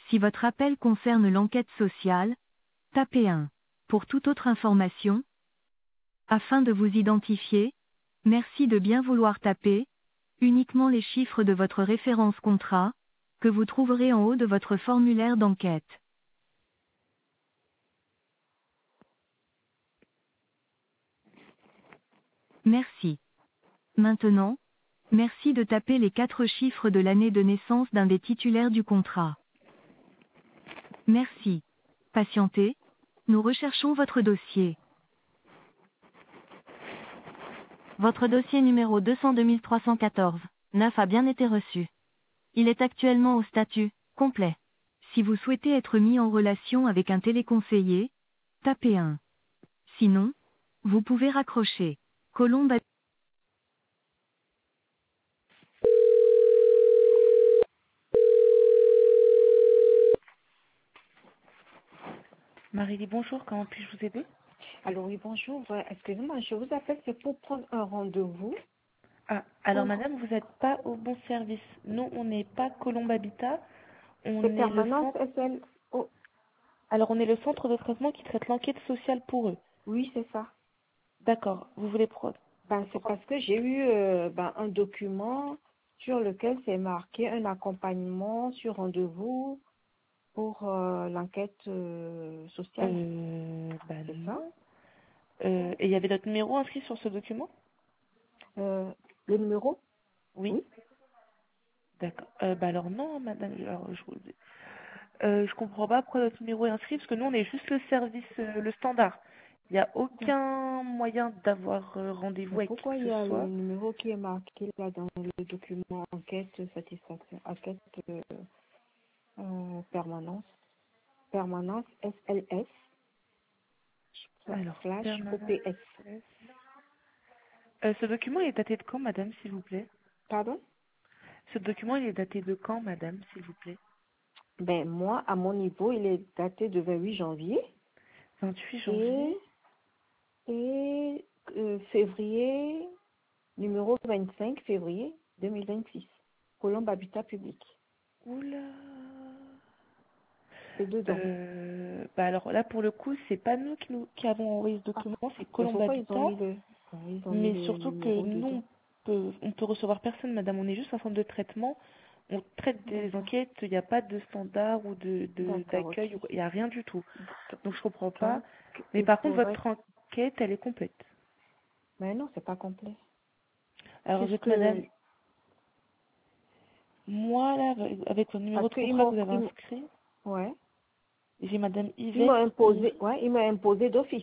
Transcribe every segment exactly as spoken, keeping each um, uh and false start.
Si votre appel concerne l'enquête sociale, tapez un. Pour toute autre information, afin de vous identifier, merci de bien vouloir taper uniquement les chiffres de votre référence contrat, que vous trouverez en haut de votre formulaire d'enquête. Merci. Maintenant, merci de taper les quatre chiffres de l'année de naissance d'un des titulaires du contrat. Merci. Patientez, nous recherchons votre dossier. Votre dossier numéro deux cent deux trois cent quatorze, neuf a bien été reçu. Il est actuellement au statut complet. Si vous souhaitez être mis en relation avec un téléconseiller, tapez un. Sinon, vous pouvez raccrocher. Colombe a- Marie, bonjour, comment puis-je vous aider? Alors oui, bonjour. Euh, Excusez-moi, je vous appelle, c'est pour prendre un rendez-vous Ah, alors pour madame, vous n'êtes pas au bon service. Nous, on n'est pas Colombe Habitat, les on est le permanences centre. S L. Oh, Alors, on est le centre de traitement qui traite l'enquête sociale pour eux. oui, c'est ça. D'accord, vous voulez prendre. Ben, c'est parce que j'ai eu euh, ben, un document sur lequel c'est marqué un accompagnement sur rendez-vous pour euh, l'enquête euh, sociale. Euh, bah C'est ça? non. Euh, et il y avait notre numéro inscrit sur ce document? Euh, le numéro? Oui. Oui. D'accord. Euh, bah alors non, madame. Alors, je, vous- euh, je comprends pas pourquoi notre numéro est inscrit, parce que nous, on est juste le service, euh, le standard. Il n'y a aucun moyen d'avoir euh, rendez-vous Mais avec qui pourquoi que il ce y a le soit. numéro qui est marqué là dans le document enquête satisfaction, enquête euh, euh, permanence, permanence S L S Alors, slash permanence. O P S. Euh, ce document il est daté de quand, madame, s'il vous plaît? Pardon? Ce document il est daté de quand, madame, s'il vous plaît? Ben, moi, à mon niveau, il est daté de vingt-huit janvier vingt-huit janvier. et, et euh, février, numéro vingt-cinq février deux mille vingt-six. Colombe Habitat Public. Oula. C'est dedans. Euh, bah alors là, pour le coup, c'est pas nous qui, nous qui avons envoyé ce Ah, document, c'est mais Colombe pourquoi ils ont Habitat. mis le, ouais, ils ont mis Mais le surtout que numéro nous, dedans? on peut, on peut recevoir personne, madame. On est juste un centre de traitement. On traite des D'accord. enquêtes. Il n'y a pas de standard ou de, de- D'accord, ok. d'accueil. Il n'y a rien du tout. Donc je comprends pas. Donc, Mais il par contre, faudrait... votre enquête, elle est complète. Mais non, c'est pas complet. Alors vous êtes Puisque, madame. Moi, là, avec votre numéro parce de qu'ils contrat que m'ont, vous avez ils m'ont- inscrit, ouais, j'ai madame ils m'ont Yvette I- imposé, ouais, ils m'ont imposé d'office.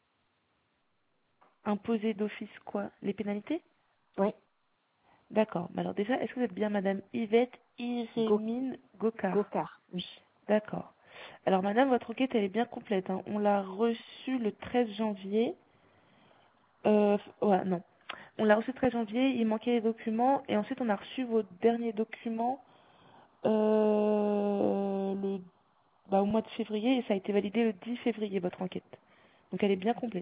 imposée d'office quoi? Les pénalités? Ouais, D'accord. Mais alors déjà, est-ce que vous êtes bien madame Yvette Go, Irémine Gocard? Gokar, oui. D'accord. Alors madame, votre enquête, elle est bien complète, hein. On l'a reçue le treize janvier. Euh, ouais, non. On l'a reçue le treize janvier, il manquait les documents, et ensuite on a reçu vos derniers documents euh, le, bah, au mois de février, et ça a été validé le dix février, votre enquête. Donc elle est bien complète.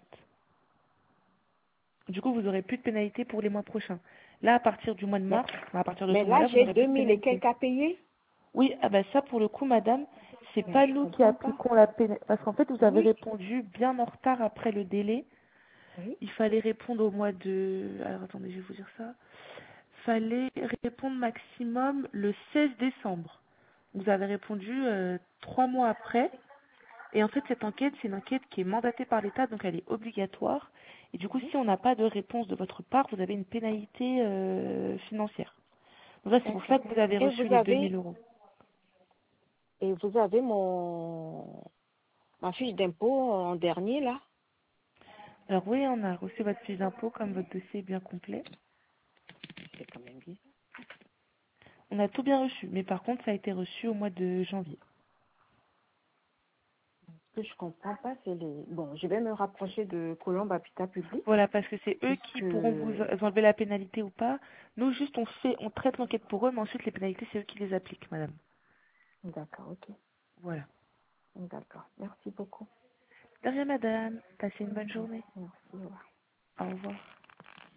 Du coup, vous n'aurez plus de pénalité pour les mois prochains. Là, à partir du mois de Mais, mars, enfin, à partir de mais ce là, mois-là, vous j'ai n'aurez plus deux de mille et pénalité. quelques à payer. Oui, ah bah ça, pour le coup, madame, c'est Mais pas je nous qui comprends pas. appliquons la pénalité. Parce qu'en fait, vous avez Oui, répondu bien en retard après le délai. oui. Il fallait répondre au mois de... Alors, attendez, je vais vous dire ça. Fallait répondre maximum le seize décembre. Vous avez répondu euh, trois mois après. Et en fait, cette enquête, c'est une enquête qui est mandatée par l'État, donc elle est obligatoire. Et du coup, Mhm. si on n'a pas de réponse de votre part, vous avez une pénalité euh, financière. Donc là, c'est pour ça D'accord. que vous avez Et reçu vous les deux mille avez, euros. et vous avez mon, ma fiche d'impôt en dernier, là. Alors oui, on a reçu votre fiche d'impôt comme votre dossier est bien complet. C'est quand même bien. On a tout bien reçu, mais par contre, ça a été reçu au mois de janvier. Ce que je comprends pas, c'est les, bon, je vais me rapprocher de Colombe Habitat Public, Voilà, parce que c'est eux qui puisque, pourront vous enlever la pénalité ou pas. Nous, juste, on fait, on traite l'enquête pour eux, mais ensuite, les pénalités, c'est eux qui les appliquent, madame. d'accord, ok. Voilà. D'accord. Merci beaucoup. De rien, madame. Passez une bonne journée. Merci. Au revoir. Au revoir.